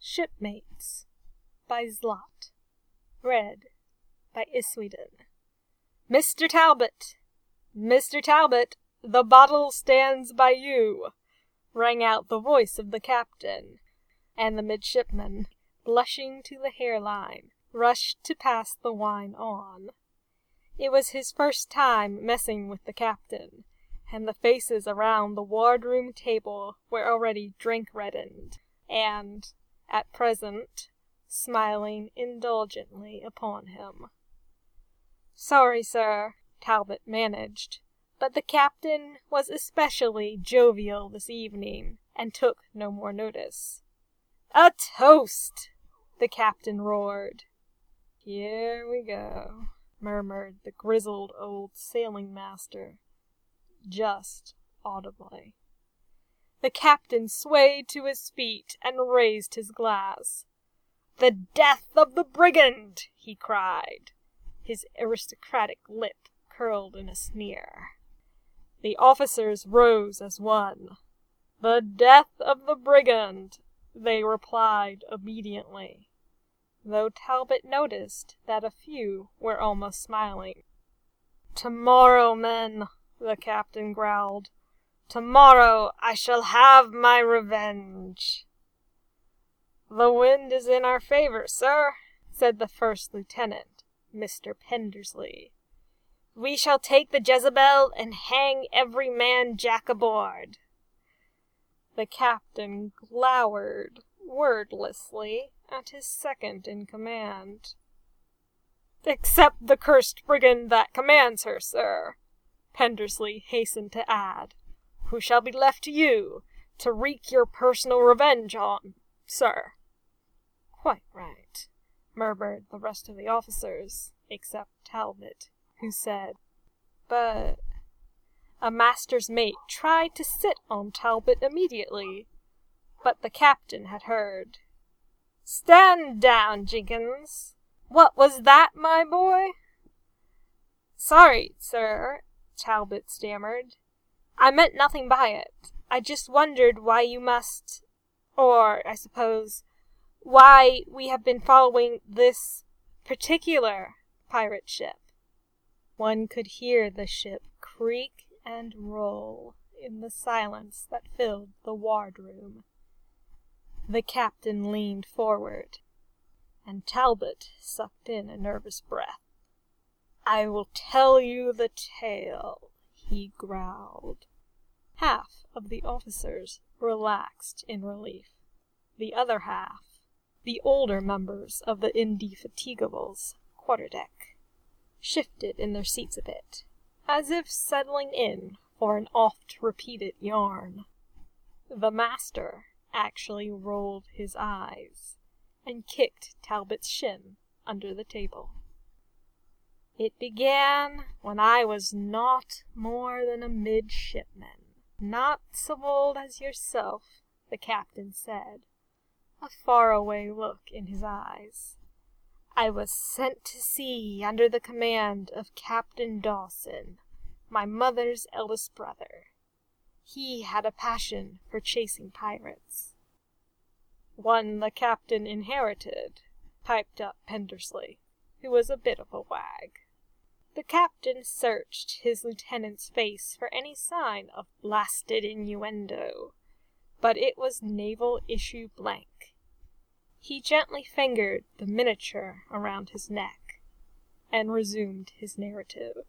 Shipmates by Zlot. Read by Isweden. Mr. Talbot! Mr. Talbot! The bottle stands by you! Rang out the voice of the captain, and the midshipman, blushing to the hairline, rushed to pass the wine on. It was his first time messing with the captain, and the faces around the wardroom table were already drink-reddened, and, at present, smiling indulgently upon him. "Sorry, sir," Talbot managed, but the captain was especially jovial this evening, and took no more notice. "A toast!" the captain roared. "Here we go," murmured the grizzled old sailing master, just audibly. The captain swayed to his feet and raised his glass. "The death of the brigand!" he cried, his aristocratic lip curled in a sneer. The officers rose as one. "The death of the brigand!" they replied obediently, though Talbot noticed that a few were almost smiling. "Tomorrow, men," the captain growled. "Tomorrow I shall have my revenge." "The wind is in our favor, sir," said the first lieutenant, Mr. Pendersley. "We shall take the Jezebel and hang every man Jack aboard." The captain glowered wordlessly at his second in command. "Except the cursed brigand that commands her, sir," Pendersley hastened to add, "who shall be left to you to wreak your personal revenge on, sir." "Quite right," murmured the rest of the officers, except Talbot, who said, "But—" A master's mate tried to sit on Talbot immediately, but the captain had heard. "Stand down, Jenkins! What was that, my boy?" "Sorry, sir," Talbot stammered. "I meant nothing by it. I just wondered why you must—or, I suppose, why we have been following this particular pirate ship." One could hear the ship creak and roll in the silence that filled the wardroom. The captain leaned forward, and Talbot sucked in a nervous breath. "I will tell you the tale," he growled. Half of the officers relaxed in relief. The other half, the older members of the Indefatigable's quarterdeck, shifted in their seats a bit, as if settling in for an oft-repeated yarn. The master actually rolled his eyes and kicked Talbot's shin under the table. "It began when I was not more than a midshipman, not so old as yourself," the captain said, a faraway look in his eyes. "I was sent to sea under the command of Captain Dawson, my mother's eldest brother. He had a passion for chasing pirates." "One the captain inherited," piped up Pendersley, who was a bit of a wag. The captain searched his lieutenant's face for any sign of blasted innuendo, but it was naval issue blank. He gently fingered the miniature around his neck, and resumed his narrative.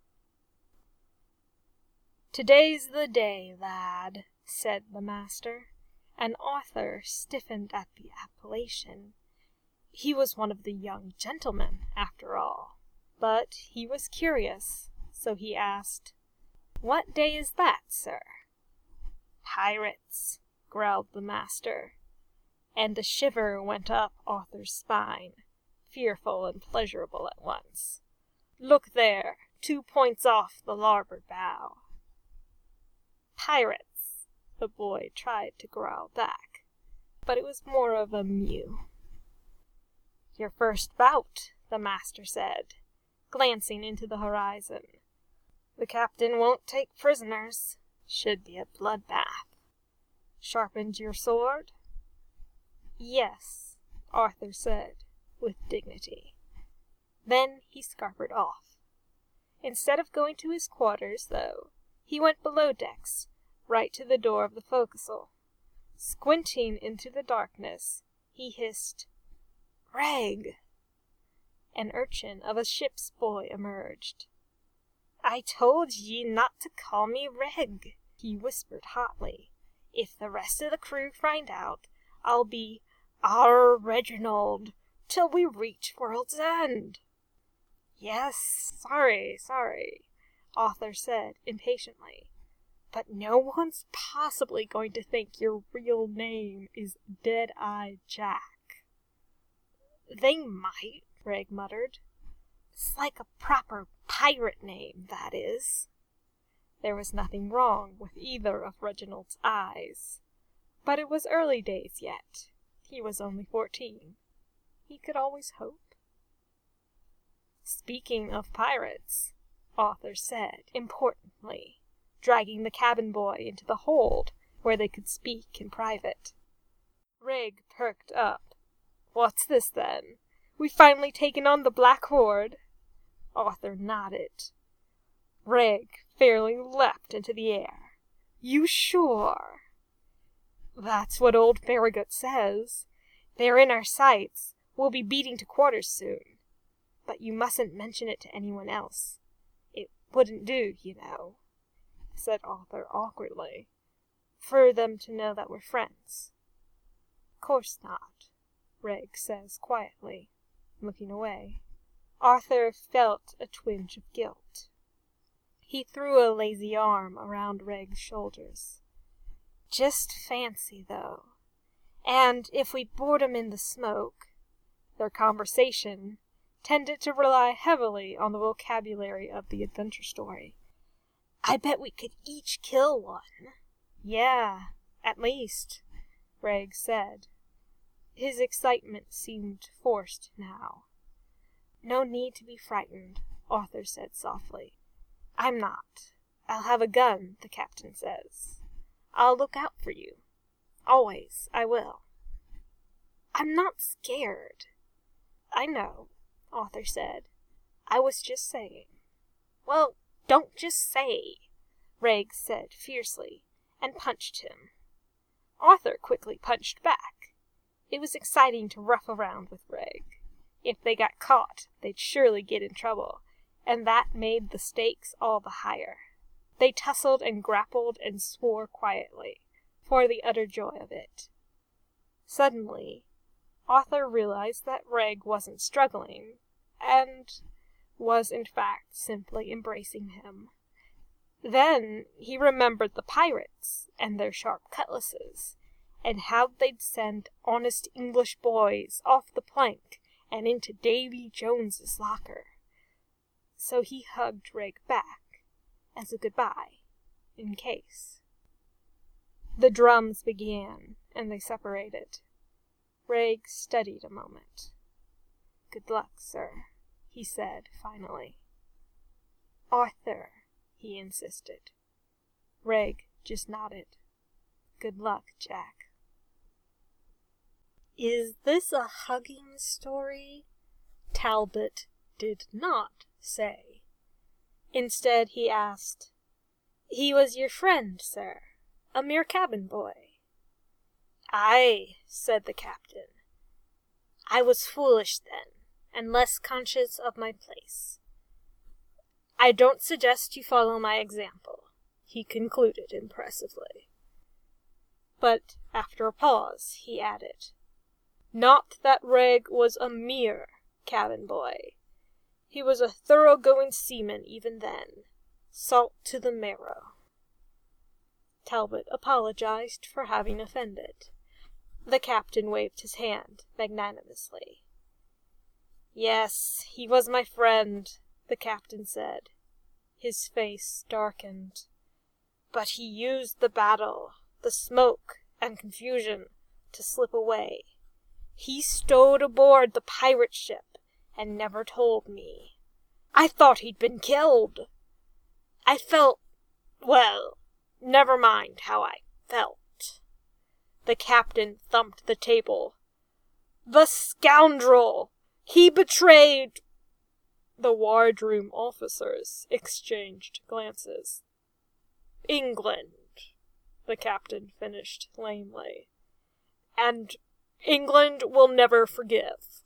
"Today's the day, lad," said the master, and Arthur stiffened at the appellation. He was one of the young gentlemen, after all, but he was curious, so he asked, "What day is that, sir?" "Pirates," growled the master, and a shiver went up Arthur's spine, fearful and pleasurable at once. "Look there, 2 points off the larboard bow." "Pirates," the boy tried to growl back, but it was more of a mew. "Your first bout," the master said, glancing into the horizon. "The captain won't take prisoners. Should be a bloodbath. Sharpened your sword?" Yes, Arthur said, with dignity. Then he scampered off. Instead of going to his quarters, though, he went below decks, right to the door of the forecastle. Squinting into the darkness, he hissed, "Reg!" An urchin of a ship's boy emerged. "I told ye not to call me Reg," he whispered hotly. "If the rest of the crew find out, I'll be our Reginald till we reach world's end." "Yes, sorry," Arthur said impatiently. "But no one's possibly going to think your real name is Dead-Eye Jack." "They might," Reg muttered. "It's like a proper pirate name, that is." There was nothing wrong with either of Reginald's eyes. But it was early days yet. He was only 14. He could always hope. "Speaking of pirates," Arthur said importantly, dragging the cabin boy into the hold where they could speak in private. Reg perked up. "What's this, then? We've finally taken on the Black Horde?" Arthur nodded. Reg fairly leapt into the air. "You sure?" "That's what old Farragut says. They're in our sights. We'll be beating to quarters soon. But you mustn't mention it to anyone else. It wouldn't do, you know," said Arthur awkwardly, "for them to know that we're friends." "Course not," Reg says quietly, looking away. Arthur felt a twinge of guilt. He threw a lazy arm around Reg's shoulders. "Just fancy, though. And if we board 'em in the smoke—" Their conversation tended to rely heavily on the vocabulary of the adventure story. "I bet we could each kill one." "Yeah, at least," Reg said. His excitement seemed forced now. "No need to be frightened," Arthur said softly. "I'm not. I'll have a gun, the captain says. I'll look out for you. Always, I will." "I'm not scared." "I know," Arthur said. "I was just saying." "Well, don't just say," Reg said fiercely, and punched him. Arthur quickly punched back. It was exciting to rough around with Reg. If they got caught, they'd surely get in trouble, and that made the stakes all the higher. They tussled and grappled and swore quietly, for the utter joy of it. Suddenly, Arthur realized that Reg wasn't struggling, and was in fact simply embracing him. Then he remembered the pirates and their sharp cutlasses, and how they'd send honest English boys off the plank and into Davy Jones's locker. So he hugged Reg back as a goodbye, in case. The drums began, and they separated. Reg studied a moment. "Good luck, sir," he said finally. "Arthur," he insisted. Reg just nodded. "Good luck, Jack." "Is this a hugging story?" Talbot did not say. Instead he asked, "He was your friend, sir, a mere cabin boy?" "Aye," said the captain. "I was foolish then, and less conscious of my place. I don't suggest you follow my example," he concluded impressively. But after a pause, he added, "Not that Reg was a mere cabin boy. He was a thoroughgoing seaman even then, salt to the marrow." Talbot apologized for having offended. The captain waved his hand magnanimously. "Yes, he was my friend," the captain said. His face darkened. "But he used the battle, the smoke, and confusion to slip away. He stowed aboard the pirate ship and never told me. I thought he'd been killed. I felt, well, never mind how I felt." The captain thumped the table. The scoundrel! He betrayed... The wardroom officers exchanged glances. England, the captain finished lamely. And England will never forgive.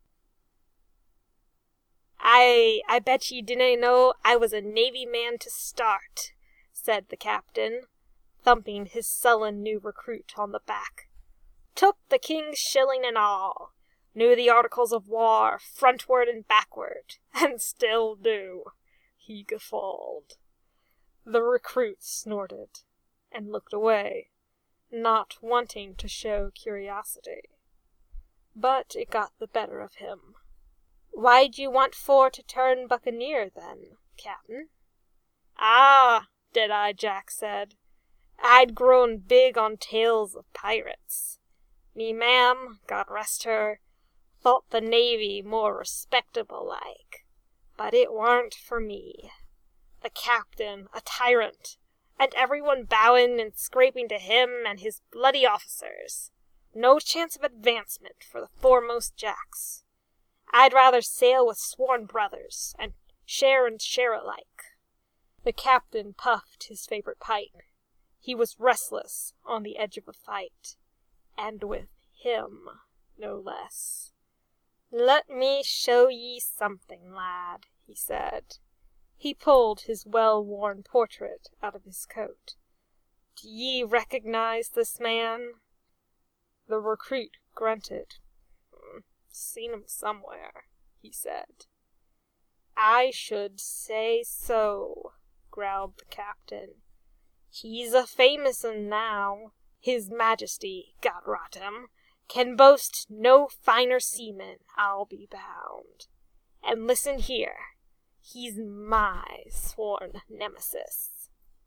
I bet you didn't know I was a Navy man to start, said the captain, thumping his sullen new recruit on the back. Took the king's shilling and all, knew the articles of war frontward and backward, and still do, he guffawed. The recruit snorted and looked away, not wanting to show curiosity. But it got the better of him. Why'd you want for to turn buccaneer, then, Captain? Ah, Dead-Eye Jack said. I'd grown big on tales of pirates. Me ma'am, God rest her, thought the Navy more respectable-like, but it warn't for me. The captain, a tyrant, and everyone bowing and scraping to him and his bloody officers. No chance of advancement for the foremost Jacks. I'd rather sail with sworn brothers, and share alike. The captain puffed his favorite pipe. He was restless on the edge of a fight, and with him, no less. Let me show ye something, lad, he said. He pulled his well-worn portrait out of his coat. Do ye recognize this man? The recruit grunted. Seen him somewhere, he said. I should say so, growled the captain. He's a famous un now. His Majesty, God rot him, can boast no finer seaman, I'll be bound. And listen here, he's my sworn nemesis.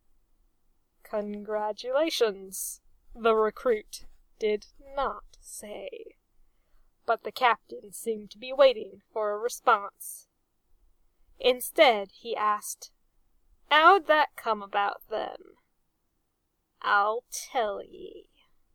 Congratulations, the recruit did not say. But the captain seemed to be waiting for a response. Instead, he asked, How'd that come about, then? I'll tell ye.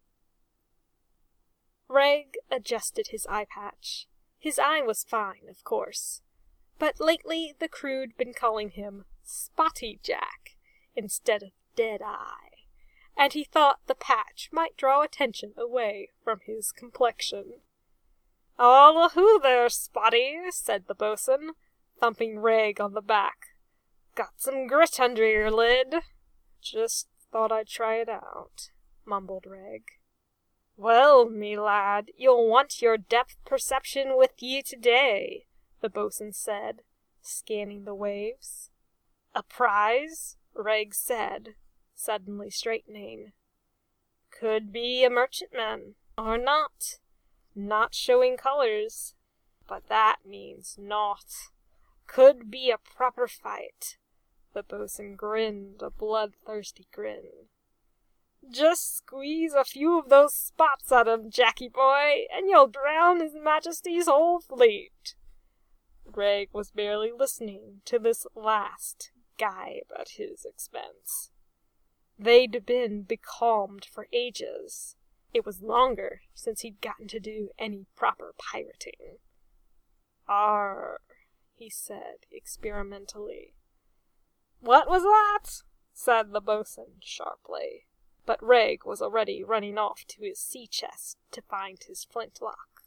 Reg adjusted his eye patch. His eye was fine, of course, but lately the crew'd been calling him Spotty Jack instead of Dead-Eye, and he thought the patch might draw attention away from his complexion. All a-hoo there, Spotty, said the boatswain, thumping Reg on the back. Got some grit under your lid. Just thought I'd try it out, mumbled Reg. Well, me lad, you'll want your depth perception with ye today, the boatswain said, scanning the waves. A prize? Reg said, suddenly straightening. Could be a merchantman, or not. Not showing colors, but that means naught. Could be a proper fight. The boatswain grinned a bloodthirsty grin. Just squeeze a few of those spots at him, Jacky boy, and you'll drown His Majesty's whole fleet. Reg was barely listening to this last gibe at his expense. They'd been becalmed for ages. It was longer since he'd gotten to do any proper pirating. Arr, he said experimentally. What was that? Said the boatswain sharply. But Reg was already running off to his sea chest to find his flintlock.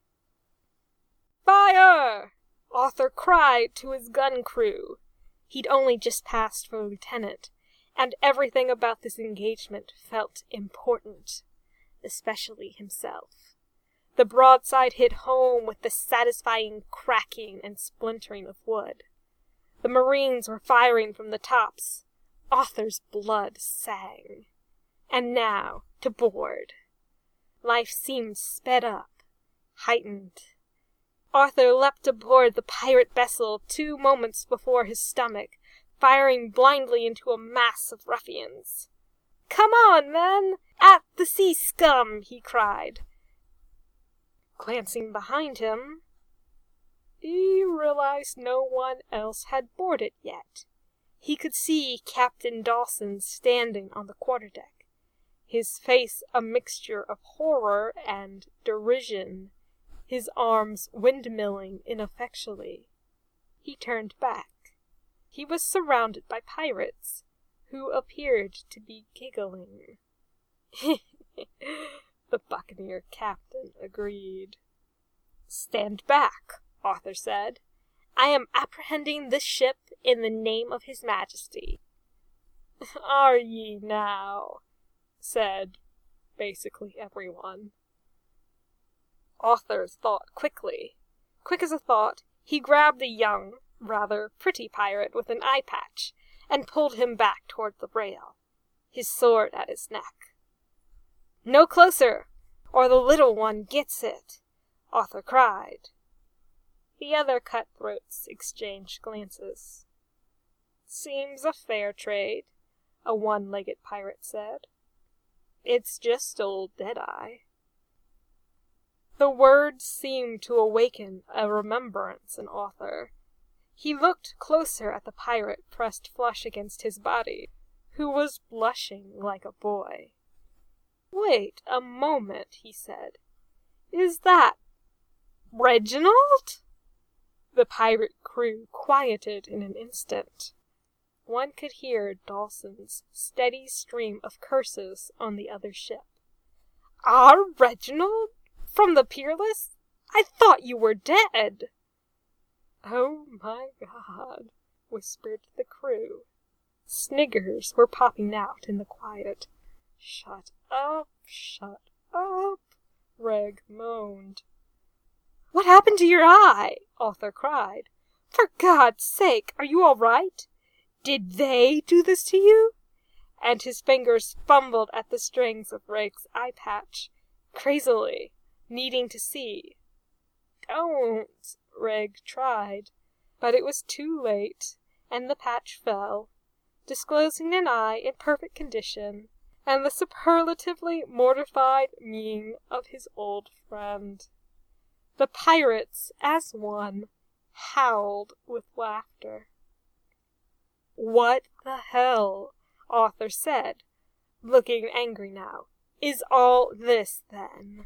Fire! Arthur cried to his gun crew. He'd only just passed for lieutenant, and everything about this engagement felt important. Especially himself. The broadside hit home with the satisfying cracking and splintering of wood. The Marines were firing from the tops. Arthur's blood sang. And now, to board. Life seemed sped up, heightened. Arthur leapt aboard the pirate vessel 2 moments before his stomach, firing blindly into a mass of ruffians. Come on, men! At the sea scum! He cried. Glancing behind him, he realized no one else had boarded yet. He could see Captain Dawson standing on the quarterdeck, his face a mixture of horror and derision his arms windmilling ineffectually. He turned back. He was surrounded by pirates, who appeared to be giggling. The buccaneer captain agreed. "Stand back," Arthur said. "I am apprehending this ship in the name of His Majesty." "Are ye now?" said basically everyone. Arthur thought quickly. Quick as a thought, he grabbed a young, rather pretty pirate with an eye patch and pulled him back toward the rail, his sword at his neck. "No closer, or the little one gets it," Arthur cried. The other cutthroats exchanged glances. "Seems a fair trade," a one-legged pirate said. "It's just old Deadeye." The words seemed to awaken a remembrance in Arthur. He looked closer at the pirate pressed flush against his body, who was blushing like a boy. "Wait a moment," he said. "Is that Reginald?" The pirate crew quieted in an instant. One could hear Dawson's steady stream of curses on the other ship. "Our Reginald? From the Peerless? I thought you were dead." "Oh my God," whispered the crew. Sniggers were popping out in the quiet. Shut up, Reg moaned. "What happened to your eye?" Arthur cried. "For God's sake, are you all right? Did they do this to you?" And his fingers fumbled at the strings of Reg's eye patch, crazily, needing to see. "Don't," Reg tried, but it was too late, and the patch fell, disclosing an eye in perfect condition, and the superlatively mortified mien of his old friend. The pirates, as one, howled with laughter. "What the hell," Arthur said, looking angry now, "is all this, then?"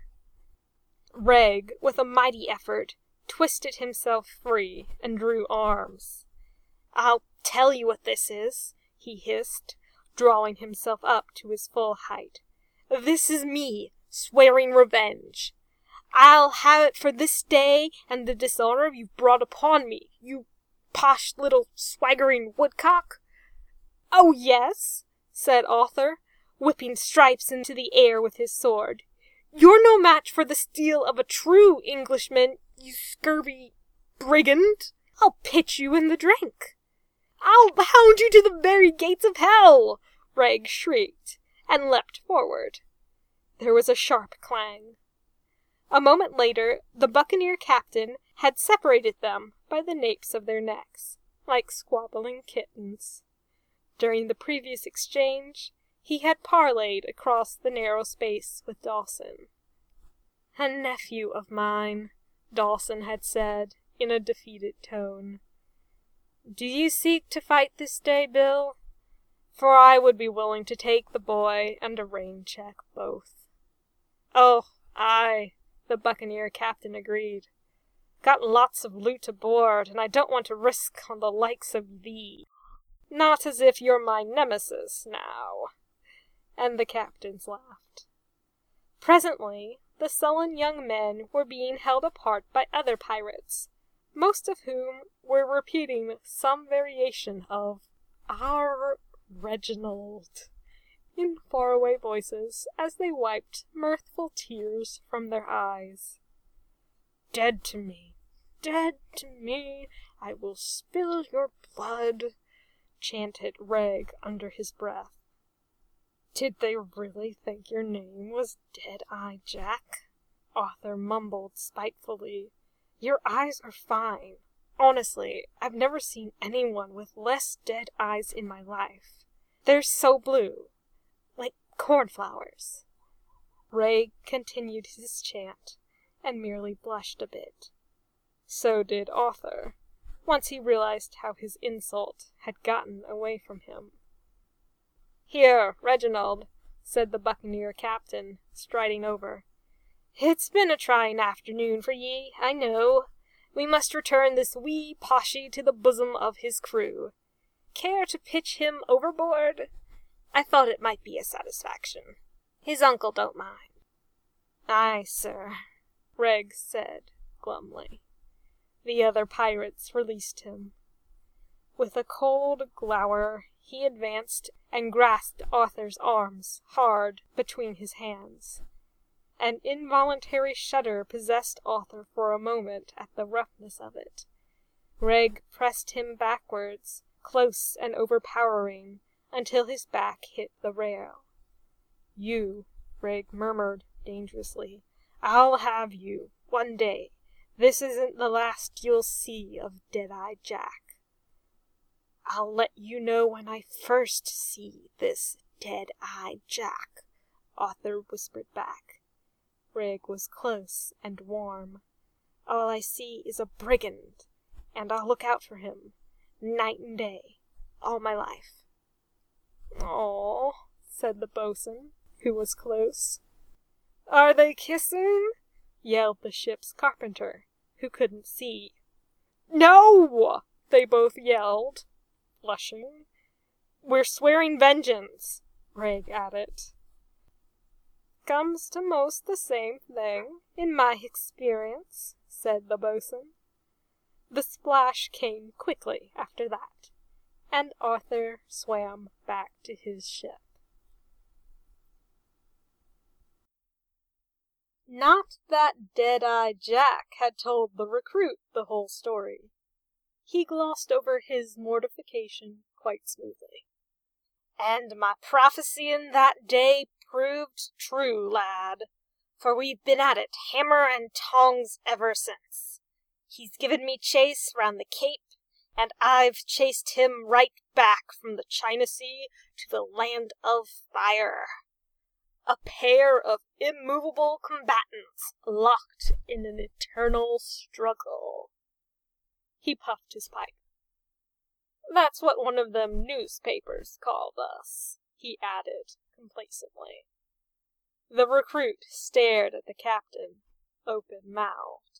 Reg, with a mighty effort, twisted himself free and drew arms. "I'll tell you what this is," he hissed, drawing himself up to his full height. "This is me, swearing revenge. I'll have it for this day and the dishonor you've brought upon me, you posh little swaggering woodcock." "Oh, yes," said Arthur, whipping stripes into the air with his sword. "You're no match for the steel of a true Englishman, you scurvy brigand. I'll pitch you in the drink." "I'll hound you to the very gates of hell!" Reg shrieked, and leapt forward. There was a sharp clang. A moment later, the buccaneer captain had separated them by the napes of their necks, like squabbling kittens. During the previous exchange, he had parleyed across the narrow space with Dawson. "A nephew of mine," Dawson had said, in a defeated tone. "Do you seek to fight this day, Bill? For I would be willing to take the boy and a rain check both." "Oh, aye," the buccaneer captain agreed. "Got lots of loot aboard, and I don't want to risk on the likes of thee. Not as if you're my nemesis, now." And the captains laughed. Presently, the sullen young men were being held apart by other pirates, most of whom were repeating some variation of "Our Reginald" in faraway voices as they wiped mirthful tears from their eyes. "Dead to me, I will spill your blood," chanted Reg under his breath. "Did they really think your name was Deadeye Jack?" Arthur mumbled spitefully. "Your eyes are fine. Honestly, I've never seen anyone with less dead eyes in my life. They're so blue, like cornflowers." Reg continued his chant, and merely blushed a bit. So did Arthur, once he realized how his insult had gotten away from him. "Here, Reginald," said the buccaneer captain, striding over. It's been a trying afternoon for ye, I know. We must return this wee poshy to the bosom of his crew. Care to pitch him overboard? I thought it might be a satisfaction. His uncle don't mind." "Aye, sir," Reg said glumly. The other pirates released him. With a cold glower, he advanced and grasped Arthur's arms hard between his hands. An involuntary shudder possessed Arthur for a moment at the roughness of it. Reg pressed him backwards, close and overpowering, until his back hit the rail. "You," Reg murmured dangerously. "I'll have you, one day. This isn't the last you'll see of Deadeye Jack." "I'll let you know when I first see this Deadeye Jack," Arthur whispered back. Reg was close and warm. "All I see is a brigand, and I'll look out for him, night and day, all my life." "Aw," said the boatswain, who was close. "Are they kissing?" yelled the ship's carpenter, who couldn't see. "No!" they both yelled, flushing. "We're swearing vengeance," Reg added. "Comes to most the same thing, in my experience," said the boatswain. The splash came quickly after that, and Arthur swam back to his ship. Not that Deadeye Jack had told the recruit the whole story. He glossed over his mortification quite smoothly. "And my prophecy in that day proved true, lad, for we've been at it hammer and tongs ever since. He's given me chase round the Cape, and I've chased him right back from the China Sea to the Land of Fire. A pair of immovable combatants locked in an eternal struggle." He puffed his pipe. "That's what one of them newspapers called us," he added complacently. The recruit stared at the captain, open-mouthed.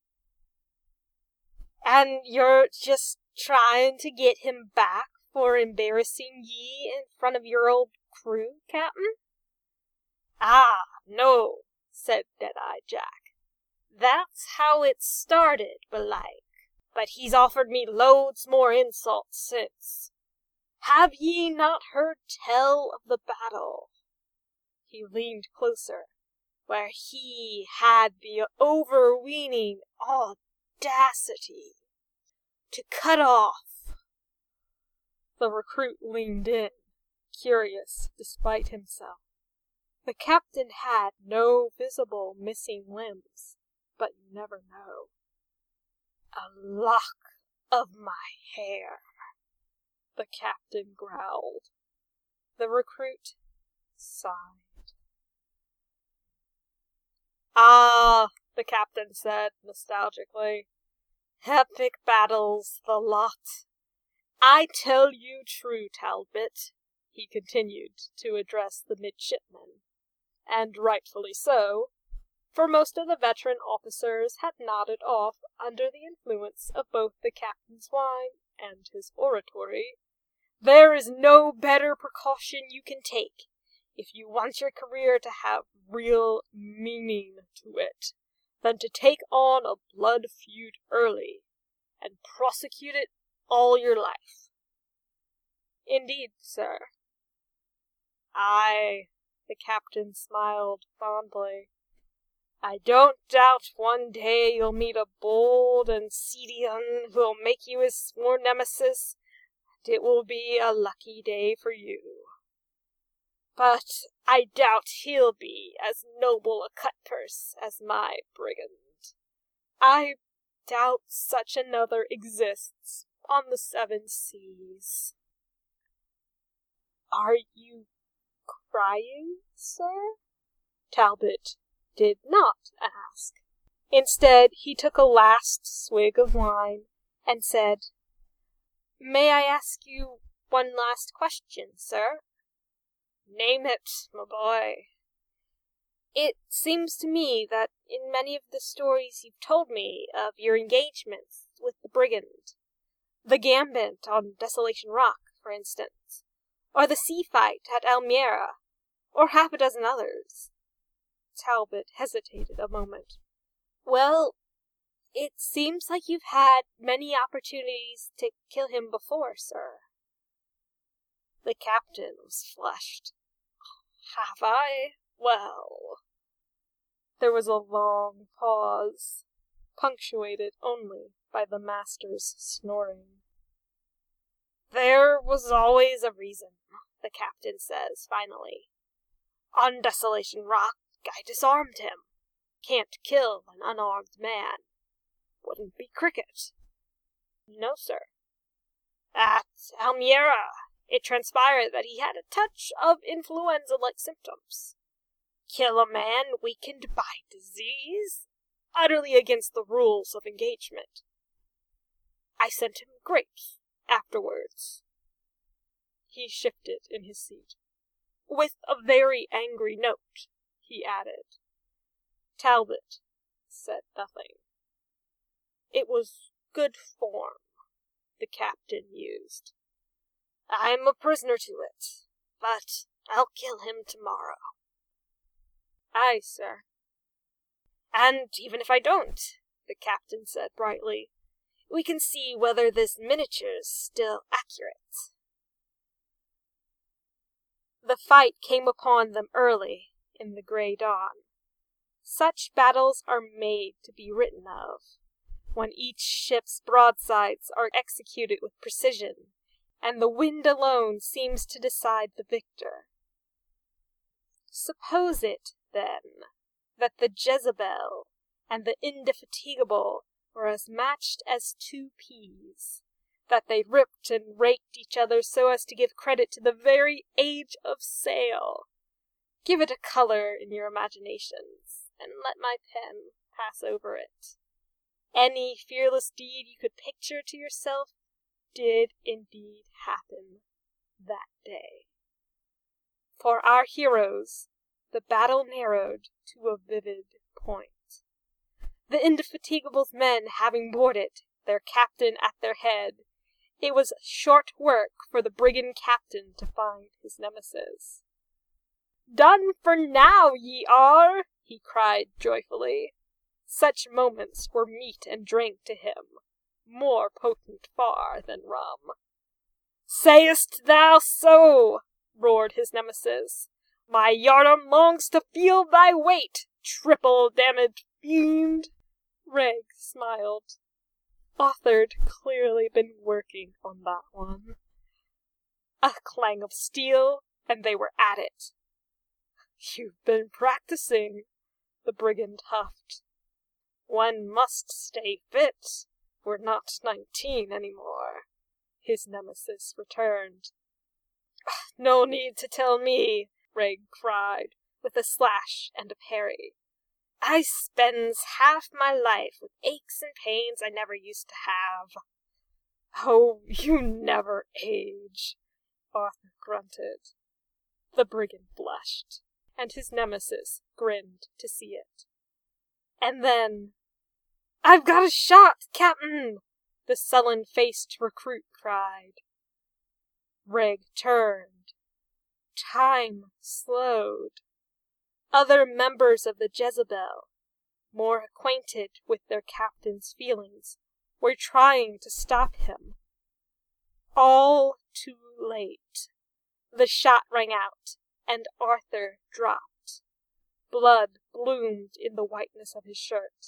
"And you're just trying to get him back for embarrassing ye in front of your old crew, Captain?" "Ah, no," said Deadeye Jack. "That's how it started, belike. But he's offered me loads more insults since. Have ye not heard tell of the battle?" He leaned closer, "where he had the overweening audacity to cut off—" The recruit leaned in, curious despite himself. The captain had no visible missing limbs, but you never know. "A lock of my hair," the captain growled. The recruit sighed. "Ah," the captain said nostalgically. "Epic battles, the lot. I tell you true, Talbot," he continued to address the midshipmen, and rightfully so, for most of the veteran officers had nodded off under the influence of both the captain's wine and his oratory, "there is no better precaution you can take, if you want your career to have real meaning to it, than to take on a blood feud early, and prosecute it all your life." "Indeed, sir." "Aye," the captain smiled fondly. "I don't doubt one day you'll meet a bold and seedy un who'll make you his sworn nemesis, and it will be a lucky day for you. But I doubt he'll be as noble a cutpurse as my brigand. I doubt such another exists on the 7 seas." "Are you crying, sir?" Talbot did not ask. Instead, he took a last swig of wine and said, "May I ask you one last question, sir?" "Name it, my boy." It seems to me that in many of the stories you've told me of your engagements with the brigand, the gambit on Desolation Rock, for instance, or the sea fight at Elmira, or half a dozen others. Talbot hesitated a moment. Well, it seems like you've had many opportunities to kill him before, sir. The captain was flushed. Have I? Well. There was a long pause, punctuated only by the master's snoring. There was always a reason, the captain says, finally. On Desolation Rock, I disarmed him. Can't kill an unarmed man. Wouldn't be cricket. No, sir. At Elmira, it transpired that he had a touch of influenza-like symptoms. Kill a man weakened by disease? Utterly against the rules of engagement. I sent him grapes afterwards. He shifted in his seat. With a very angry note, he added. Talbot said nothing. It was good form, the captain mused. I'm a prisoner to it, but I'll kill him tomorrow. Aye, sir. And even if I don't, the captain said brightly, we can see whether this miniature's still accurate. The fight came upon them early in the grey dawn. Such battles are made to be written of, when each ship's broadsides are executed with precision, and the wind alone seems to decide the victor. Suppose it, then, that the Jezebel and the Indefatigable were as matched as two peas, that they ripped and raked each other so as to give credit to the very age of sail. Give it a color in your imaginations, and let my pen pass over it. Any fearless deed you could picture to yourself did indeed happen that day. For our heroes, the battle narrowed to a vivid point. The Indefatigable's men having boarded, their captain at their head, it was short work for the brigand captain to find his nemesis. Done for now, ye are, he cried joyfully. Such moments were meat and drink to him, more potent far than rum. Sayest thou so? Roared his nemesis. My yardam longs to feel thy weight, triple-damned fiend. Reg smiled. Arthur'd clearly been working on that one. A clang of steel, and they were at it. You've been practicing, the brigand huffed. One must stay fit. We're not 19 anymore, his nemesis returned. No need to tell me, Reg cried, with a slash and a parry. I spends half my life with aches and pains I never used to have. Oh, you never age, Arthur grunted. The brigand blushed, and his nemesis grinned to see it. And then, I've got a shot, Captain, the sullen-faced recruit cried. Reg turned. Time slowed. Other members of the Jezebel, more acquainted with their captain's feelings, were trying to stop him. All too late. The shot rang out, and Arthur dropped. Blood bloomed in the whiteness of his shirt.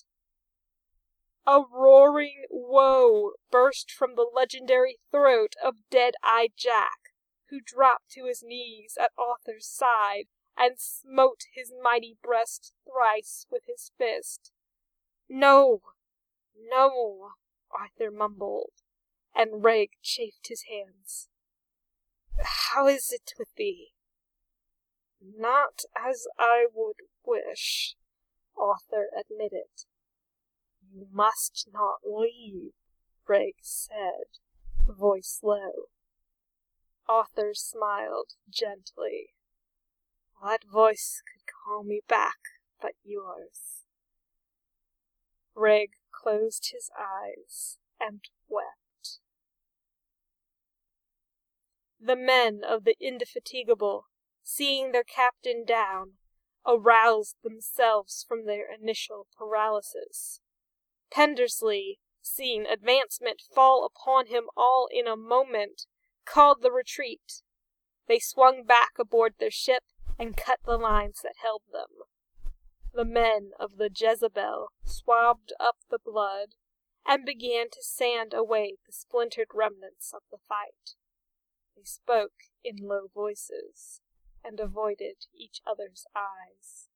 A roaring woe burst from the legendary throat of Dead-Eye Jack, who dropped to his knees at Arthur's side and smote his mighty breast thrice with his fist. No, no, Arthur mumbled, and Reg chafed his hands. How is it with thee? Not as I would wish, Arthur admitted. You must not leave, Reg said, voice low. Arthur smiled gently. What voice could call me back but yours." Reg closed his eyes and wept. The men of the Indefatigable, seeing their captain down, aroused themselves from their initial paralysis. Pendersley, seeing advancement fall upon him all in a moment, called the retreat. They swung back aboard their ship and cut the lines that held them. The men of the Jezebel swabbed up the blood and began to sand away the splintered remnants of the fight. They spoke in low voices and avoided each other's eyes.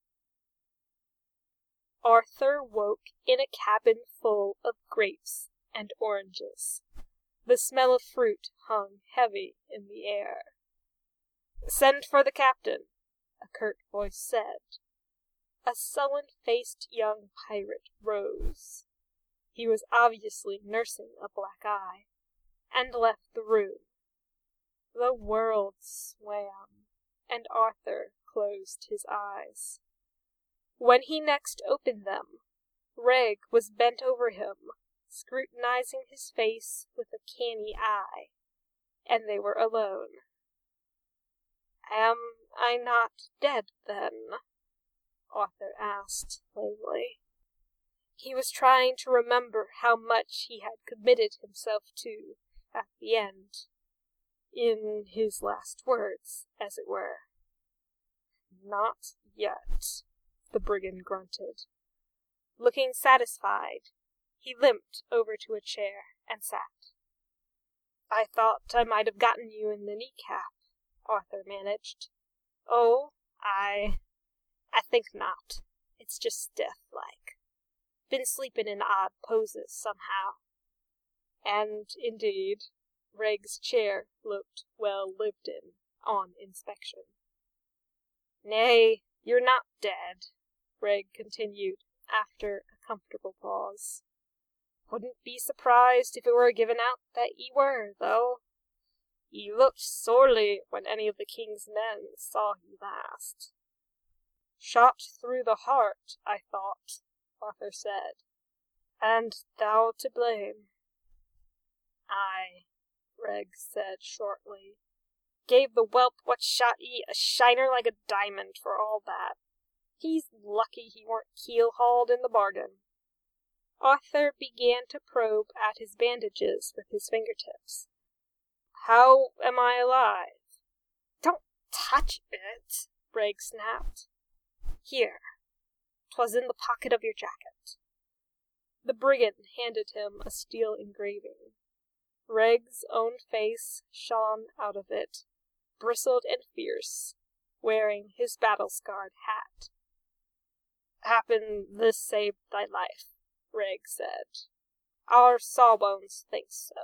Arthur woke in a cabin full of grapes and oranges. The smell of fruit hung heavy in the air. "Send for the captain," a curt voice said. A sullen-faced young pirate rose. He was obviously nursing a black eye, and left the room. The world swam, and Arthur closed his eyes. When he next opened them, Reg was bent over him, scrutinizing his face with a canny eye, and they were alone. "Am I not dead, then?" Arthur asked lamely. He was trying to remember how much he had committed himself to at the end, in his last words, as it were. "Not yet," the brigand grunted. Looking satisfied, he limped over to a chair and sat. "I thought I might have gotten you in the kneecap," Arthur managed. "Oh, I think not. It's just stiff, like. Been sleeping in odd poses, somehow." And, indeed, Reg's chair looked well lived in, on inspection. "Nay, you're not dead," Reg continued, after a comfortable pause. "Wouldn't be surprised if it were given out that ye were, though. Ye looked sorely when any of the king's men saw you last." "Shot through the heart, I thought," Arthur said. "And thou to blame." "Aye," Reg said shortly. "Gave the whelp what shot ye a shiner like a diamond for all that. He's lucky he weren't keel-hauled in the bargain." Arthur began to probe at his bandages with his fingertips. "How am I alive?" "Don't touch it," Reg snapped. "Here. 'Twas in the pocket of your jacket." The brigand handed him a steel engraving. Reg's own face shone out of it, bristled and fierce, wearing his battle-scarred hat. "Happen this saved thy life," Reg said. "Our sawbones thinks so."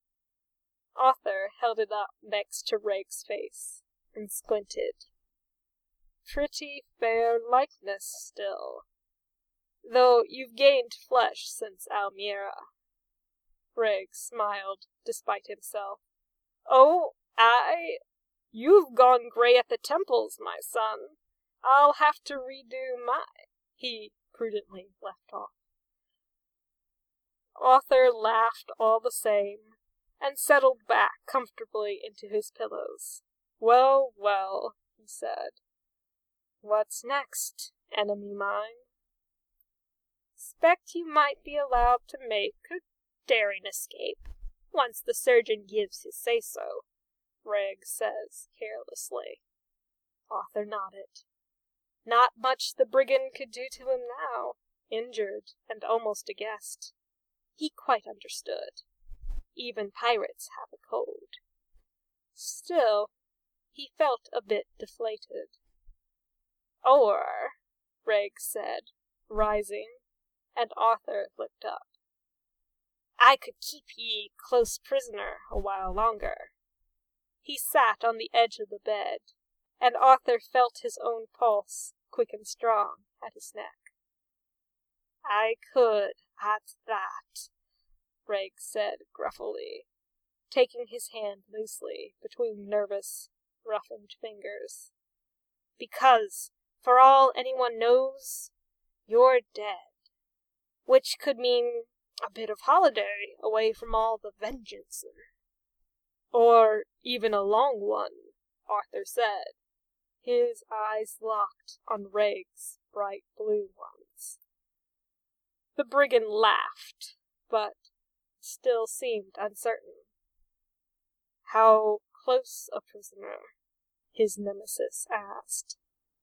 Arthur held it up next to Reg's face, and squinted. "Pretty fair likeness still, though you've gained flesh since Almira." Reg smiled, despite himself. "Oh, you've gone gray at the temples, my son. I'll have to redo my—" He prudently left off. Arthur laughed all the same, and settled back comfortably into his pillows. "Well, well," he said. "What's next, enemy mine?" "'Spect you might be allowed to make a daring escape, once the surgeon gives his say-so," Reg says carelessly. Arthur nodded. Not much the brigand could do to him now, injured and almost a guest. He quite understood. Even pirates have a cold. Still, he felt a bit deflated. "Or," Reg said, rising, and Arthur looked up, "I could keep ye close prisoner a while longer." He sat on the edge of the bed, and Arthur felt his own pulse, quick and strong, at his neck. "I could, at that," Reg said gruffly, taking his hand loosely between nervous, roughened fingers. "Because For all anyone knows, you're dead. Which could mean a bit of holiday away from all the vengeance. Or even a long one, Arthur said, his eyes locked on Reg's bright blue ones. The brigand laughed, but still seemed uncertain. How close a prisoner? His nemesis asked.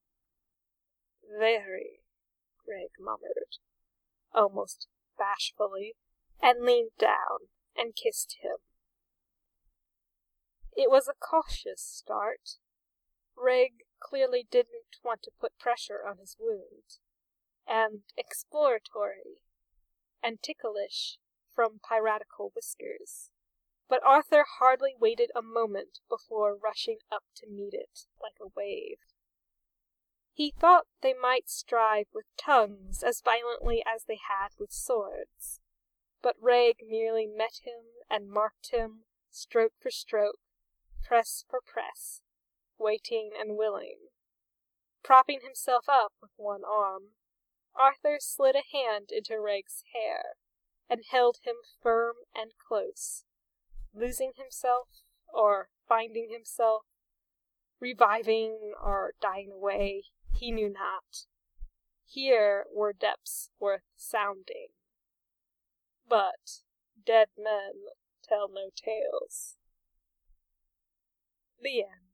Very, Reg murmured, almost bashfully, and leaned down and kissed him. It was a cautious start. Reg clearly didn't want to put pressure on his wound, and exploratory, and ticklish from piratical whiskers. But Arthur hardly waited a moment before rushing up to meet it like a wave. He thought they might strive with tongues as violently as they had with swords, but Reg merely met him and marked him, stroke for stroke, press for press, waiting and willing. Propping himself up with one arm, Arthur slid a hand into Reg's hair and held him firm and close, losing himself or finding himself, reviving or dying away, he knew not. Here were depths worth sounding. But dead men tell no tales. The end.